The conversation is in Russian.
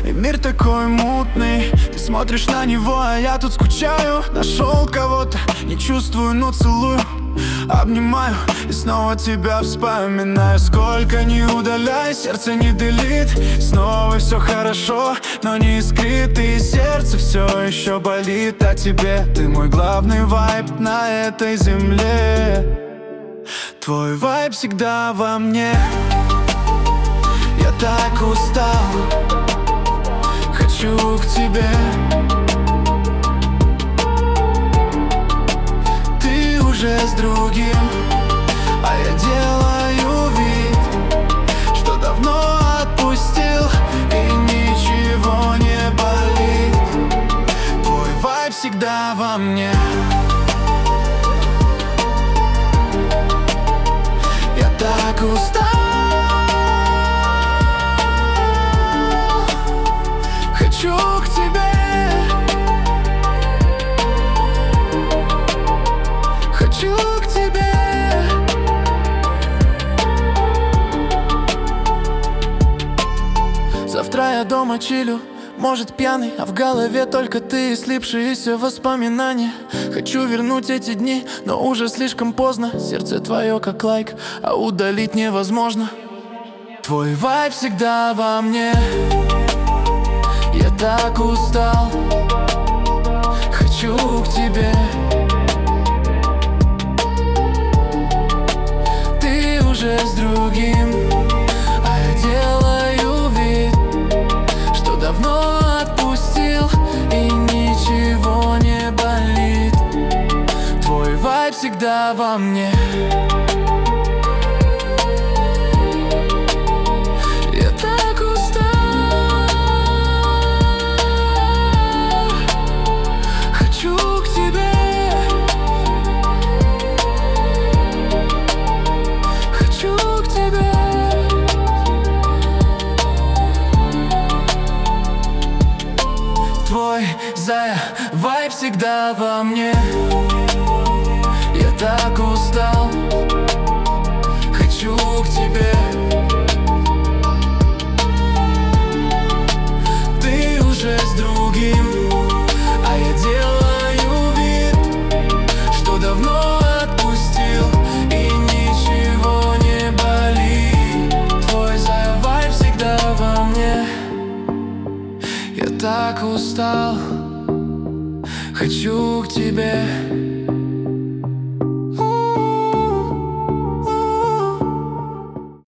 И мир такой мутный. Ты смотришь на него, а я тут скучаю. Нашел кого-то, не чувствую, но целую. Обнимаю и снова тебя вспоминаю. Сколько не удаляй, сердце не делит. Снова все хорошо, но не искрит. И сердце все еще болит о тебе. Ты мой главный вайб на этой земле. Твой вайб всегда во мне. Я так устал, хочу к тебе. Ты уже с другим, а я делаю вид, что давно отпустил, и ничего не болит. Твой вайб всегда во мне. Я так устал, хочу к тебе. Хочу к тебе. Завтра я дома чилю, может пьяный, а в голове только ты и слипшиеся воспоминания. Хочу вернуть эти дни, но уже слишком поздно. Сердце твое как лайк, а удалить невозможно. Твой вайб всегда во мне. Я так устал, хочу к тебе. Ты уже с другим, а я делаю вид, что давно отпустил, и ничего не болит. Твой вайб всегда во мне. Я так устал, хочу к тебе. Хочу к тебе. Твой зая вайб всегда во мне. Я так устал, хочу к тебе. Ты уже с другим, а я делаю вид, что давно отпустил, и ничего не болит. Твой зая вайб всегда во мне. Я так устал, хочу к тебе.